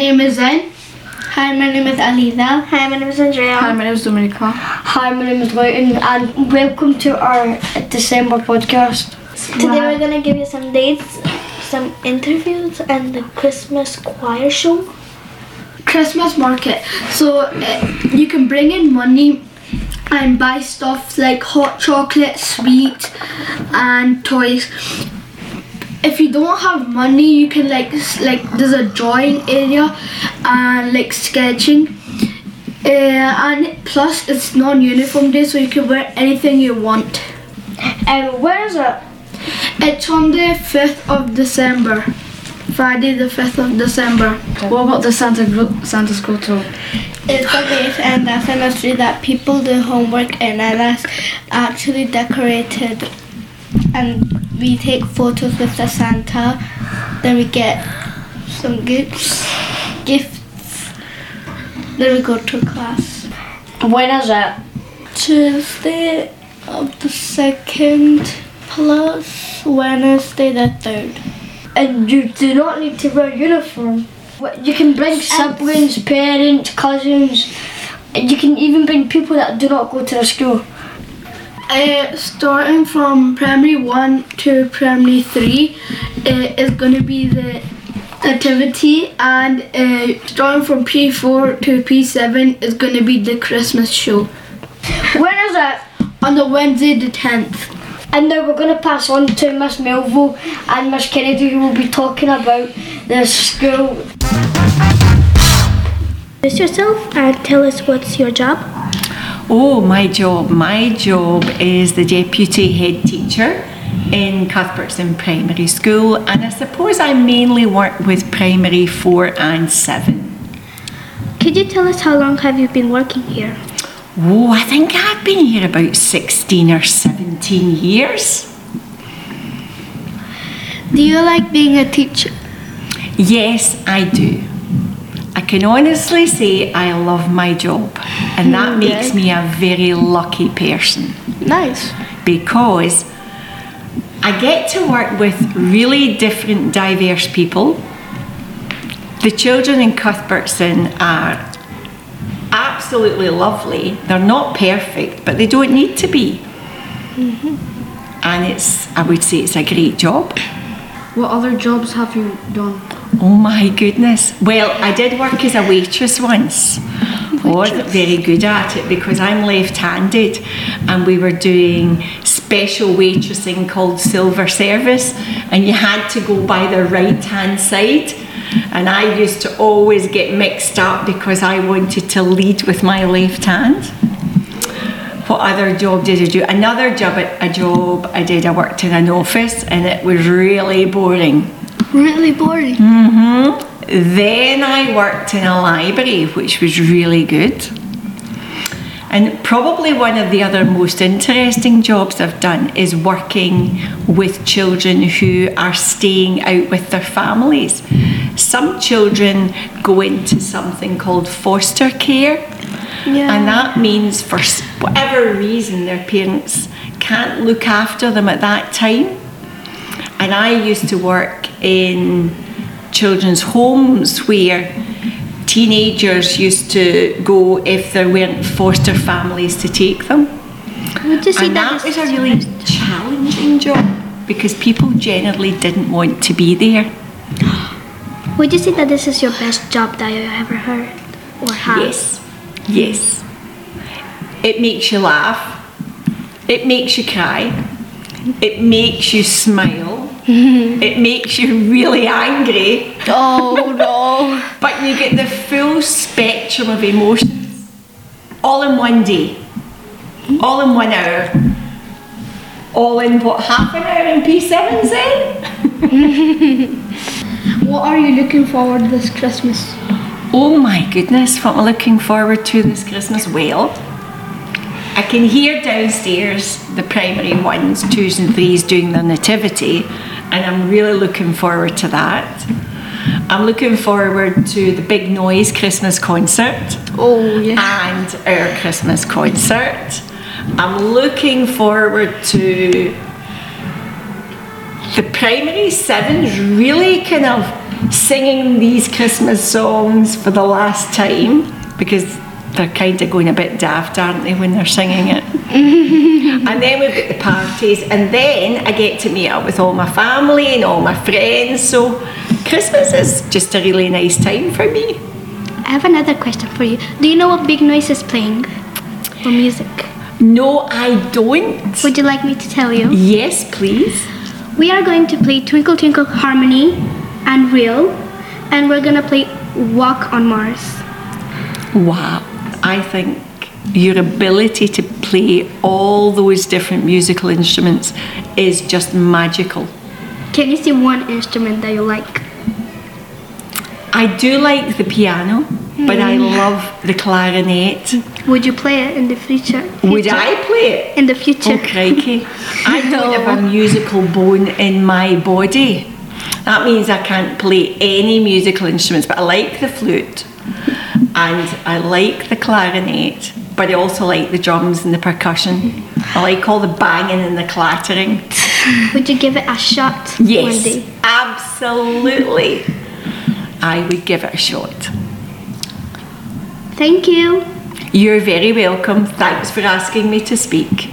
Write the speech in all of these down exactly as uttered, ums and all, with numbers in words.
name is Zen. Hi, my name is Alida. Hi, my name is Andrea. Hi, my name is Dominica. Hi, my name is Leighton, and welcome to our December podcast. Today we're gonna give you some dates, some interviews, and the Christmas choir show. Christmas market. So uh, you can bring in money and buy stuff like hot chocolate, sweets, and toys. If you don't have money, you can like s- like there's a drawing area and like sketching. Uh, and plus it's non-uniform day, so you can wear anything you want. And where is it? It's on the fifth of December. Friday the fifth of December. What about the Santa Gro- Santa's Grotto? It's a date and that's a mystery that people do homework in, and that's actually decorated. And we take photos with the Santa. Then we get some gifts. Gifts. Then we go to class. When is it? Tuesday of the second plus Wednesday the third. And you do not need to wear uniform. What- You can bring siblings, parents, cousins. And you can even bring people that do not go to the school. Uh, starting from primary one to primary three uh, is going to be the nativity, and uh, starting from P four to P seven is going to be the Christmas show When is it? on the Wednesday the tenth. And now we're going to pass on to Miss Melville and Miss Kennedy, who will be talking about the school. Introduce yourself and tell us what's your job. Oh, my job. My job is the deputy head teacher in Cuthbertson Primary School, and I suppose I mainly work with primary four and seven. Could you tell us how long have you been working here? Oh, I think I've been here about sixteen or seventeen years. Do you like being a teacher? Yes, I do. I can honestly say I love my job, and that makes me a very lucky person. Nice. Because I get to work with really different, diverse people. The children in Cuthbertson are absolutely lovely. They're not perfect, but they don't need to be. Mm-hmm. And it's, I would say it's a great job. What other jobs have you done? Oh my goodness. Well, I did work as a waitress once. I wasn't very good at it because I'm left-handed, and we were doing special waitressing called silver service, and you had to go by the right-hand side, and I used to always get mixed up because I wanted to lead with my left hand. What other job did I do? Another job, a job I did, I worked in an office, and it was really boring. Really boring. Mm-hmm. Then I worked in a library, which was really good. And probably one of the other most interesting jobs I've done is working with children who are staying out with their families. Some children go into something called foster care, Yeah. and that means for s- whatever reason their parents can't look after them at that time. And I used to work in children's homes where teenagers used to go if there weren't foster families to take them. Would you say And that that is was a really challenging job because people generally didn't want to be there. Would you say that this is your best job that you ever heard or have? Yes, yes. It makes you laugh. It makes you cry. It makes you smile. It makes you really angry. Oh no. But you get the full spectrum of emotions all in one day, all in one hour, all in what, half an hour in P seven, Zen? What are you looking forward to this Christmas? Oh my goodness, what am I looking forward to this Christmas? Well, I can hear downstairs the primary ones, twos and threes doing their nativity, and I'm really looking forward to that. I'm looking forward to the Big Noise Christmas concert. Oh yeah. And our Christmas concert. I'm looking forward to the primary sevens really kind of singing these Christmas songs for the last time, because they're kind of going a bit daft, aren't they, when they're singing it? And then we've got the parties, and then I get to meet up with all my family and all my friends, so Christmas is just a really nice time for me. I have another question for you. Do you know what Big Noise is playing for music? No, I don't. Would you like me to tell you? Yes, please. We are going to play Twinkle Twinkle Harmony and Real, and we're gonna play Walk on Mars. Wow, I think your ability to play all those different musical instruments is just magical. Can you see one instrument that you like? I do like the piano, but I love the clarinet. Would you play it in the future? Would future? I play it? In the future. Oh, crikey. I don't have a musical bone in my body. That means I can't play any musical instruments, but I like the flute and I like the clarinet, but I also like the drums and the percussion. I like all the banging and the clattering. Would you give it a shot one Yes, day? absolutely. I would give it a shot. Thank you. You're very welcome. Thanks for asking me to speak.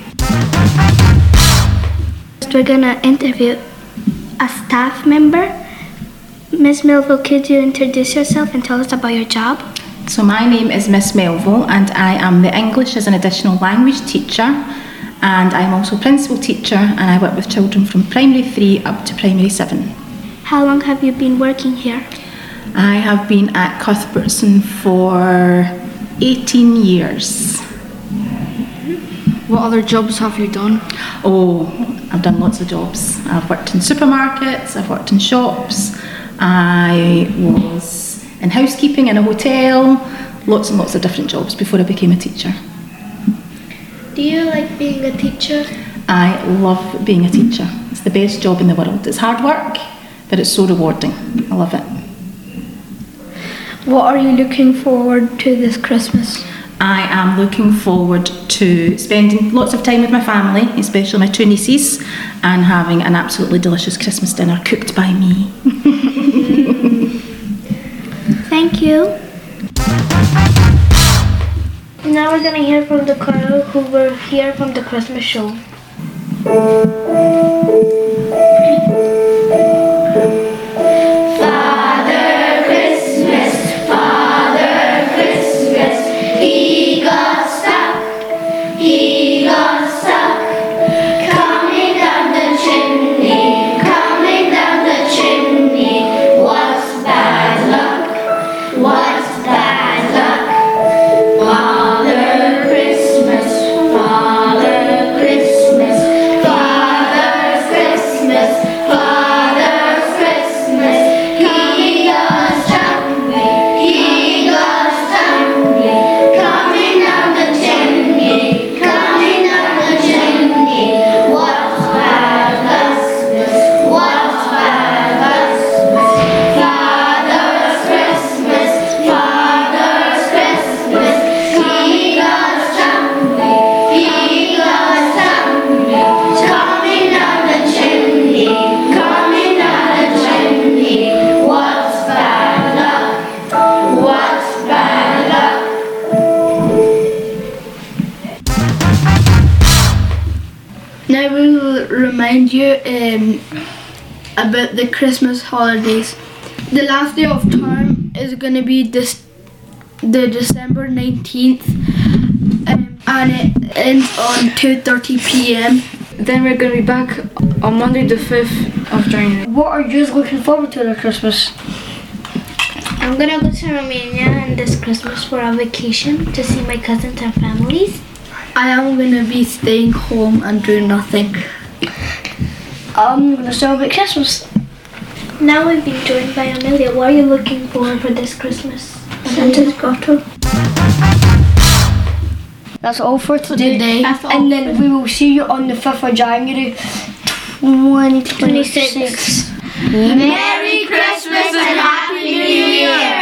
We're gonna interview a staff member. Miss Melville, could you introduce yourself and tell us about your job? So my name is Miss Melville and I am the English as an additional language teacher, and I'm also principal teacher, and I work with children from primary three up to primary seven. How long have you been working here? I have been at Cuthbertson for eighteen years. What other jobs have you done? Oh, I've done lots of jobs. I've worked in supermarkets, I've worked in shops, I was in housekeeping in a hotel, lots and lots of different jobs before I became a teacher. Do you like being a teacher? I love being a teacher. It's the best job in the world. It's hard work, but it's so rewarding. I love it. What are you looking forward to this Christmas? I am looking forward to spending lots of time with my family, especially my two nieces, and having an absolutely delicious Christmas dinner cooked by me. Thank you. Now we're gonna hear from the choir who were here from the Christmas show. Now we will remind you um, about the Christmas holidays. The last day of term is going to be this, the December nineteenth, um, and it ends on two thirty p m. Then we're going to be back on Monday the fifth of January. What are you looking forward to at Christmas? I'm gonna go to Romania and this Christmas for a vacation to see my cousins and families. I am going to be staying home and doing nothing. I'm gonna celebrate Christmas. Now we've been joined by Amelia. What are you looking for for this Christmas? Santa's grotto. That's all for today. Today. And then we will see you on the fifth of January twenty twenty-six. Merry Christmas and Happy New Year!